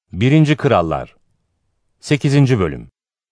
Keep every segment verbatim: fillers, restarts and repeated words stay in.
Birinci Krallar sekizinci Bölüm.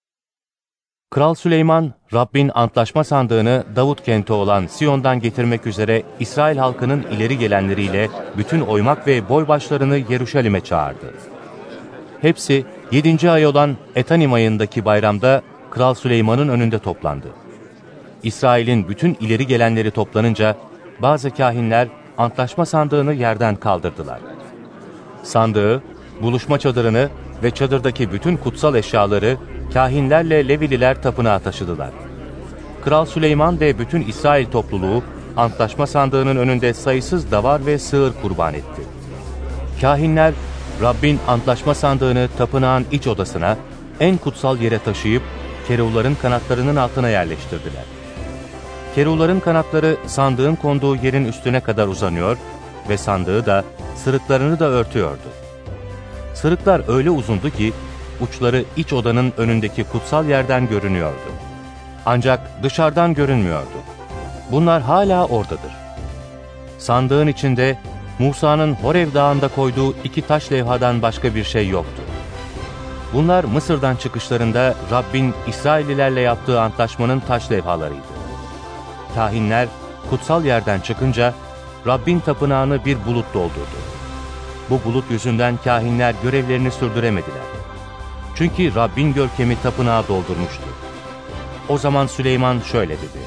Kral Süleyman, Rabbin antlaşma sandığını Davut kenti olan Siyon'dan getirmek üzere İsrail halkının ileri gelenleriyle bütün oymak ve boybaşlarını Yeruşalim'e çağırdı. Hepsi yedinci ay olan Etanim ayındaki bayramda Kral Süleyman'ın önünde toplandı. İsrail'in bütün ileri gelenleri toplanınca bazı kâhinler antlaşma sandığını yerden kaldırdılar. Sandığı, buluşma çadırını ve çadırdaki bütün kutsal eşyaları kâhinlerle Levililer tapınağa taşıdılar. Kral Süleyman ve bütün İsrail topluluğu antlaşma sandığının önünde sayısız davar ve sığır kurban etti. Kâhinler Rabbin antlaşma sandığını tapınağın iç odasına, en kutsal yere taşıyıp keruvların kanatlarının altına yerleştirdiler. Keruvların kanatları sandığın konduğu yerin üstüne kadar uzanıyor ve sandığı da sırıklarını da örtüyordu. Sırıklar öyle uzundu ki uçları iç odanın önündeki kutsal yerden görünüyordu. Ancak dışarıdan görünmüyordu. Bunlar hala oradadır. Sandığın içinde Musa'nın Horev Dağı'nda koyduğu iki taş levhadan başka bir şey yoktu. Bunlar Mısır'dan çıkışlarında Rabbin İsraillilerle yaptığı antlaşmanın taş levhalarıydı. Kâhinler kutsal yerden çıkınca Rabbin tapınağını bir bulut doldurdu. Bu bulut yüzünden kâhinler görevlerini sürdüremediler. Çünkü Rabbin görkemi tapınağı doldurmuştu. O zaman Süleyman şöyle dedi: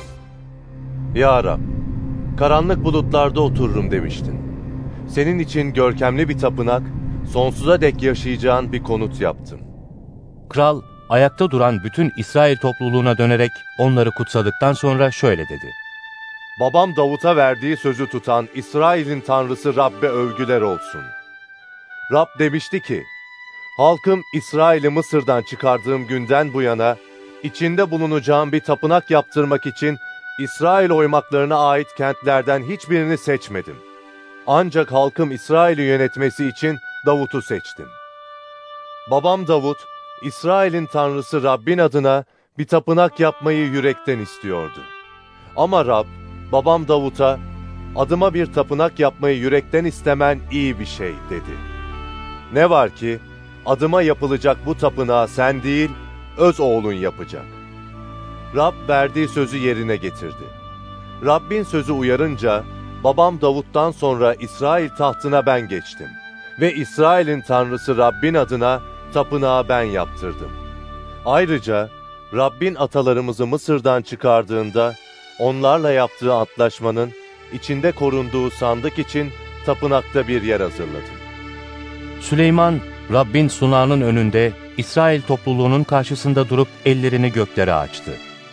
Ya Rab, karanlık bulutlarda otururum demiştin. Senin için görkemli bir tapınak, sonsuza dek yaşayacağın bir konut yaptım. Kral, ayakta duran bütün İsrail topluluğuna dönerek onları kutsadıktan sonra şöyle dedi: Babam Davut'a verdiği sözü tutan İsrail'in Tanrısı Rab'be övgüler olsun. Rab demişti ki, halkım İsrail'i Mısır'dan çıkardığım günden bu yana, içinde bulunacağım bir tapınak yaptırmak için İsrail oymaklarına ait kentlerden hiçbirini seçmedim. Ancak halkım İsrail'i yönetmesi için Davut'u seçtim. Babam Davut, İsrail'in Tanrısı Rabbin adına bir tapınak yapmayı yürekten istiyordu. Ama Rab, babam Davut'a, adıma bir tapınak yapmayı yürekten istemen iyi bir şey dedi. Ne var ki, adıma yapılacak bu tapınağı sen değil, öz oğlun yapacak. Rab verdiği sözü yerine getirdi. Rabbin sözü uyarınca, babam Davut'tan sonra İsrail tahtına ben geçtim. Ve İsrail'in Tanrısı Rabbin adına tapınağı ben yaptırdım. Ayrıca, Rabbin atalarımızı Mısır'dan çıkardığında, onlarla yaptığı antlaşmanın içinde korunduğu sandık için tapınakta bir yer hazırladım. Süleyman, Rabbin sunağının önünde İsrail topluluğunun karşısında durup ellerini göklere açtı.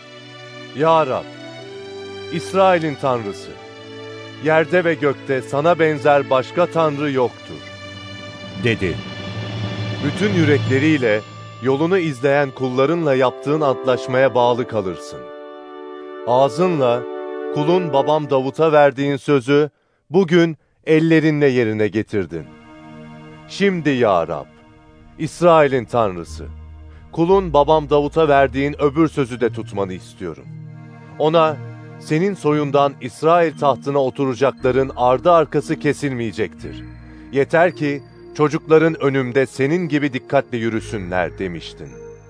Ya Rab, İsrail'in Tanrısı, yerde ve gökte sana benzer başka Tanrı yoktur, dedi. Bütün yürekleriyle yolunu izleyen kullarınla yaptığın antlaşmaya bağlı kalırsın. Ağzınla kulun babam Davut'a verdiğin sözü bugün ellerinle yerine getirdin. Şimdi ya Rab, İsrail'in Tanrısı, kulun babam Davut'a verdiğin öbür sözü de tutmanı istiyorum. Ona, senin soyundan İsrail tahtına oturacakların ardı arkası kesilmeyecektir. Yeter ki çocukların önümde senin gibi dikkatli yürüsünler demiştin.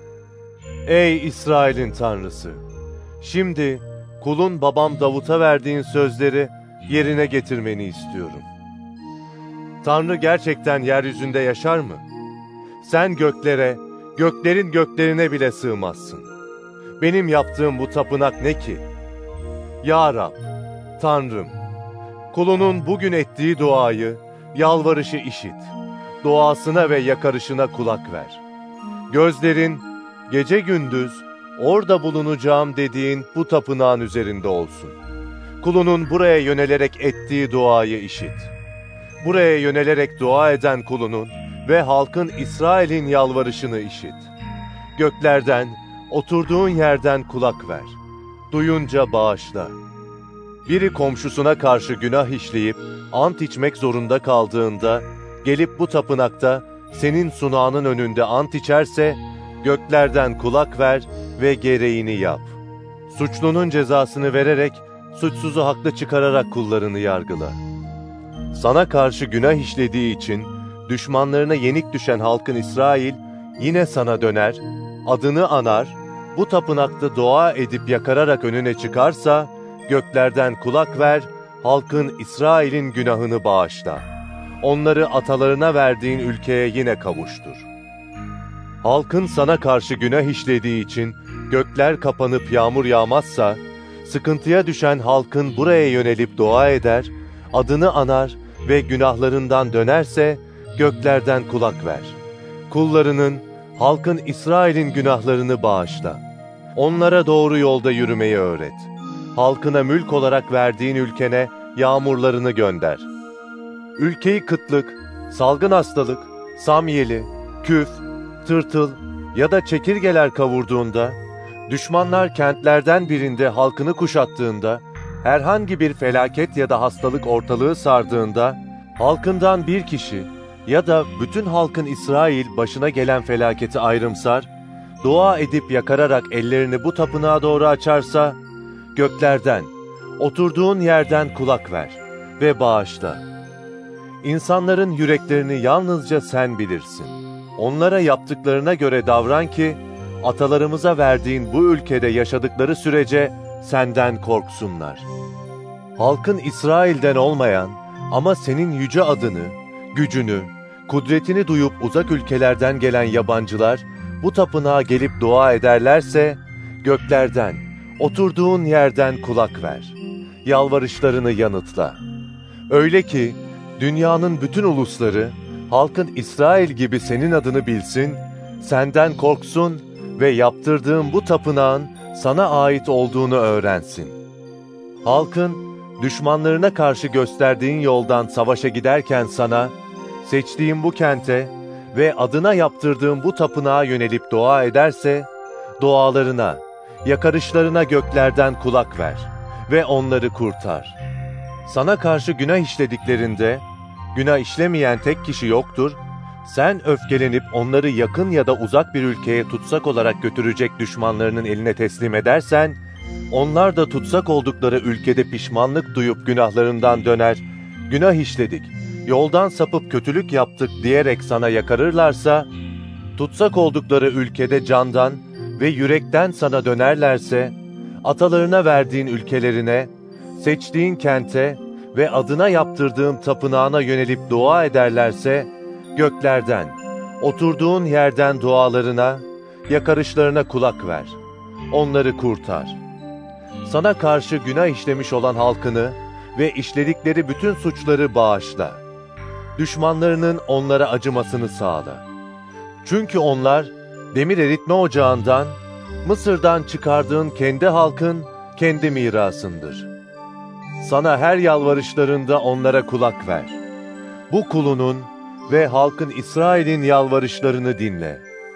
Ey İsrail'in Tanrısı! Şimdi kulun babam Davut'a verdiğin sözleri yerine getirmeni istiyorum. Tanrı gerçekten yeryüzünde yaşar mı? Sen göklere, göklerin göklerine bile sığmazsın. Benim yaptığım bu tapınak ne ki? Ya Rab, Tanrım, kulunun bugün ettiği duayı, yalvarışı işit. Duasına ve yakarışına kulak ver. Gözlerin gece gündüz orada bulunacağım dediğin bu tapınağın üzerinde olsun. Kulunun buraya yönelerek ettiği duayı işit. Buraya yönelerek dua eden kulunun ve halkın İsrail'in yalvarışını işit. Göklerden, oturduğun yerden kulak ver. Duyunca bağışla. Biri komşusuna karşı günah işleyip ant içmek zorunda kaldığında, gelip bu tapınakta senin sunağının önünde ant içerse, göklerden kulak ver ve gereğini yap. Suçlunun cezasını vererek, suçsuzu haklı çıkararak kullarını yargıla. Sana karşı günah işlediği için, düşmanlarına yenik düşen halkın İsrail yine sana döner, adını anar, bu tapınakta dua edip yakararak önüne çıkarsa, göklerden kulak ver, halkın İsrail'in günahını bağışla. Onları atalarına verdiğin ülkeye yine kavuştur. Halkın sana karşı günah işlediği için gökler kapanıp yağmur yağmazsa, sıkıntıya düşen halkın buraya yönelip dua eder, adını anar ve günahlarından dönerse, göklerden kulak ver. Kullarının, halkın İsrail'in günahlarını bağışla. Onlara doğru yolda yürümeyi öğret. Halkına mülk olarak verdiğin ülkene yağmurlarını gönder. Ülkeyi kıtlık, salgın hastalık, samyeli, küf, tırtıl ya da çekirgeler kavurduğunda, düşmanlar kentlerden birinde halkını kuşattığında, herhangi bir felaket ya da hastalık ortalığı sardığında, halkından bir kişi ya da bütün halkın İsrail başına gelen felaketi ayrımsar, dua edip yakararak ellerini bu tapınağa doğru açarsa, göklerden, oturduğun yerden kulak ver ve bağışla. İnsanların yüreklerini yalnızca sen bilirsin. Onlara yaptıklarına göre davran ki, atalarımıza verdiğin bu ülkede yaşadıkları sürece senden korksunlar. Halkın İsrail'den olmayan ama senin yüce adını, gücünü, kudretini duyup uzak ülkelerden gelen yabancılar bu tapınağa gelip dua ederlerse, göklerden, oturduğun yerden kulak ver. Yalvarışlarını yanıtla. Öyle ki, dünyanın bütün ulusları, halkın İsrail gibi senin adını bilsin, senden korksun ve yaptırdığın bu tapınağın sana ait olduğunu öğrensin. Halkın, düşmanlarına karşı gösterdiğin yoldan savaşa giderken sana, seçtiğin bu kente ve adına yaptırdığın bu tapınağa yönelip dua ederse, dualarına, yakarışlarına göklerden kulak ver ve onları kurtar. Sana karşı günah işlediklerinde, günah işlemeyen tek kişi yoktur, sen öfkelenip onları yakın ya da uzak bir ülkeye tutsak olarak götürecek düşmanlarının eline teslim edersen, onlar da tutsak oldukları ülkede pişmanlık duyup günahlarından döner, günah işledik, yoldan sapıp kötülük yaptık diyerek sana yakarırlarsa, tutsak oldukları ülkede candan ve yürekten sana dönerlerse, atalarına verdiğin ülkelerine, seçtiğin kente ve adına yaptırdığım tapınağına yönelip dua ederlerse, göklerden, oturduğun yerden dualarına, yakarışlarına kulak ver. Onları kurtar. Sana karşı günah işlemiş olan halkını ve işledikleri bütün suçları bağışla. Düşmanlarının onlara acımasını sağla. Çünkü onlar, demir eritme ocağından, Mısır'dan çıkardığın kendi halkın, kendi mirasındır. Sana her yalvarışlarında onlara kulak ver. Bu kulunun ve halkın İsrail'in yalvarışlarını dinle.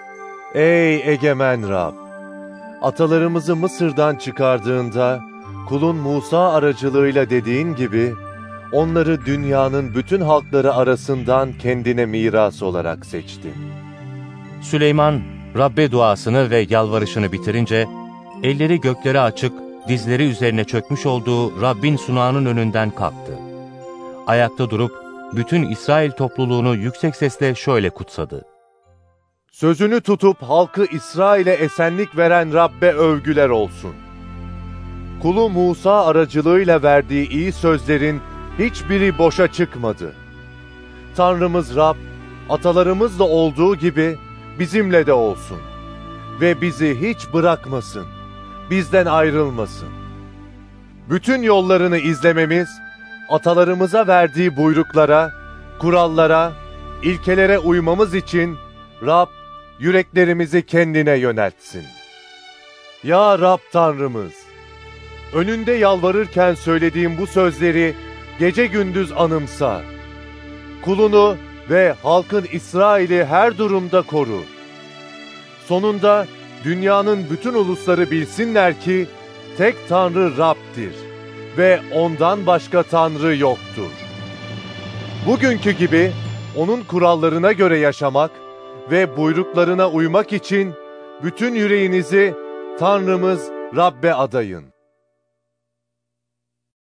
Ey egemen Rab! Atalarımızı Mısır'dan çıkardığında, kulun Musa aracılığıyla dediğin gibi, onları dünyanın bütün halkları arasından kendine miras olarak seçtin. Süleyman, Rabbe duasını ve yalvarışını bitirince, elleri göklere açık, dizleri üzerine çökmüş olduğu Rabbin sunağının önünden kalktı. Ayakta durup, bütün İsrail topluluğunu yüksek sesle şöyle kutsadı. Sözünü tutup halkı İsrail'e esenlik veren Rabbe övgüler olsun. Kulu Musa aracılığıyla verdiği iyi sözlerin hiçbiri boşa çıkmadı. Tanrımız Rab, atalarımızla olduğu gibi bizimle de olsun ve bizi hiç bırakmasın, bizden ayrılmasın. Bütün yollarını izlememiz, atalarımıza verdiği buyruklara, kurallara, ilkelere uymamız için Rab, yüreklerimizi kendine yöneltsin. Ya Rab Tanrımız, önünde yalvarırken söylediğim bu sözleri gece gündüz anımsa. Kulunu ve halkın İsrail'i her durumda koru. Sonunda dünyanın bütün ulusları bilsinler ki tek Tanrı Rab'dir ve ondan başka Tanrı yoktur. Bugünkü gibi onun kurallarına göre yaşamak ve buyruklarına uymak için bütün yüreğinizi Tanrımız Rab'be adayın.